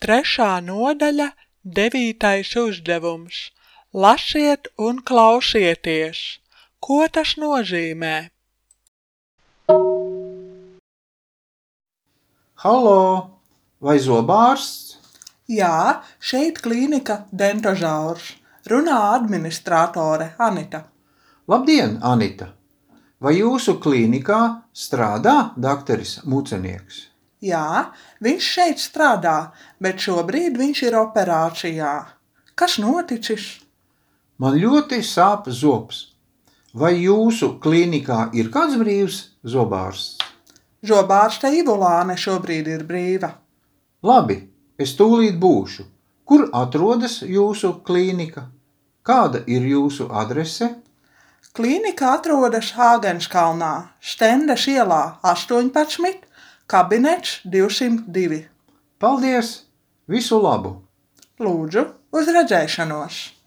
3. nodaļa, 9. uzdevums. Lasiet un klausieties. Ko tas nozīmē? Halo, vai zobārsts? Jā, šeit klīnika Dentožaurs. Runā administratore Anita. Labdien, Anita! Vai jūsu klīnikā strādā dakteris Mucenieks? Jā, viņš šeit strādā, bet šobrīd viņš ir operācijā. Kas noticis? Man ļoti sāp zobs. Vai jūsu klīnikā ir kāds brīvs zobārsts? Zobārste Ivulāne šobrīd ir brīva. Labi, es tūlīt būšu. Kur atrodas jūsu klīnika? Kāda ir jūsu adrese? Klīnika atrodas Hāgenskalnā, Štendes ielā 18, kabinets 202. Paldies! Visu labu! Lūdzu, uz redzēšanos!